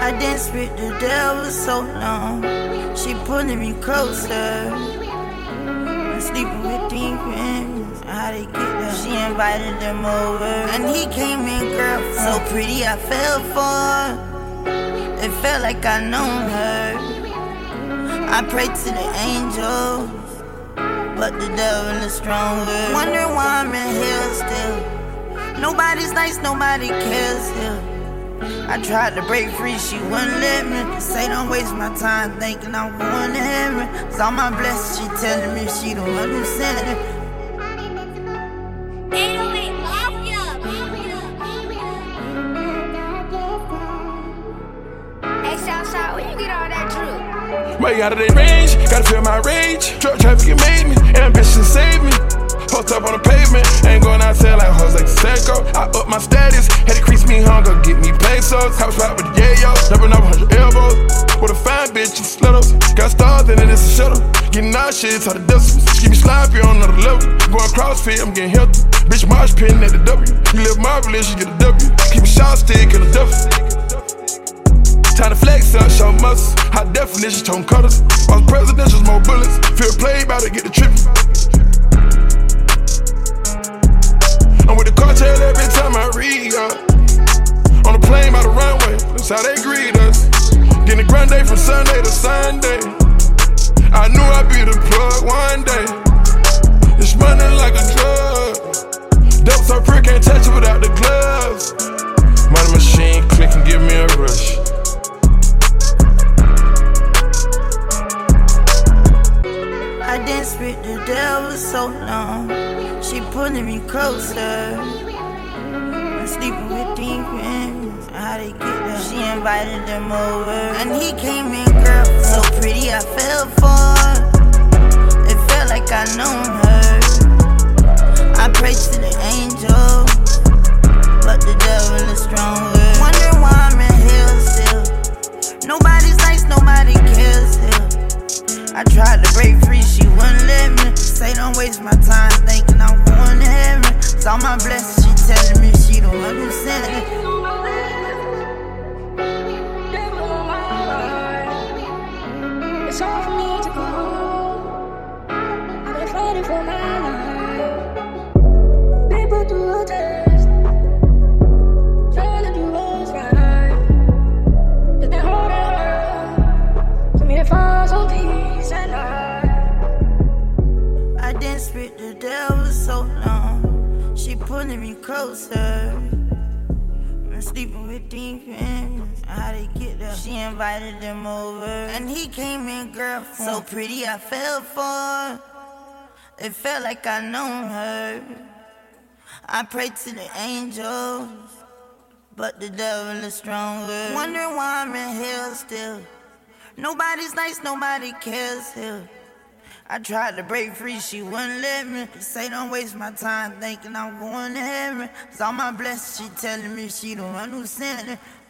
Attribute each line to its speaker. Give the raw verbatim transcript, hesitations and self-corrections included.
Speaker 1: I danced with the devil so long, she pulling me closer. I'm sleeping with demons, how they get there? She invited them over, and he came in, girl, so pretty I fell for. It felt like I known her. I prayed to the angels, but the devil is stronger. Wondering why I'm in here still. Nobody's nice, nobody cares here. I tried to break free, she wouldn't let me. Say don't waste my time thinking I'm going to heaven. Cause all my blessings, she telling me she the one who sent it.
Speaker 2: Hey, Southside, where you get all that truth?
Speaker 3: Way out of their range, gotta feel my rage. Truck traffic, it made me, ambition saved me. Hooked up on the pavement, ain't going out there like hoes like Seco. I up my status, had to crease me hunger, get me pesos. House spot with the yayo, jumping over one hundred elbows. With a fine bitch and slittles. Got stars in it, it's a shuttle. Getting all shit, all the decimals. Keep me sloppy on another level. Going CrossFit, I'm getting healthy. Bitch, Marsh pinning at the W. You live marvelous, you get a W. Keep a shot stick in a duffel. Time to flex up, show muscles. High definition, tone cutters. All the presidentials, more bullets. Feel played, bout to get the trippin'. I'm with the cartel every time I read up. On the plane by the runway, that's how they greet us. Getting a grande from Sunday to Sunday. I knew I'd be the plug one day. It's running like a drug. Dope so pure, can't touch it without the gloves. Money machine click and give me a rush.
Speaker 1: I danced with the devil so long, she pulling me closer. I'm sleeping with demons, how they get there? She invited them over, and he came in, girl, so pretty I fell for. It felt like I known her. I prayed to the angels, but the devil is stronger. Wondering why I'm in here still. Nobody's nice, nobody cares here. I tried to break free, she wouldn't let me. Say don't waste my time thinking I'm going to heaven. Cause all my blessings, she telling me she the one who sent it.
Speaker 2: It's hard for me to go. I've been fighting for my life. People do a test, trying to do what's right. It's been harder for me to find some peace at night.
Speaker 1: I danced with the devil so long, she pulling me closer. I'm sleeping with demons, how they get there? She invited them over, and he came in, girl, so pretty I fell for. It felt like I known her. I prayed to the angels, but the devil is stronger. Wondering why I'm in hell still. Nobody's nice, nobody cares here. I tried to break free, she wouldn't let me. Say don't waste my time thinking I'm going to heaven. Cause all my blessings, she telling me she the one who sent it.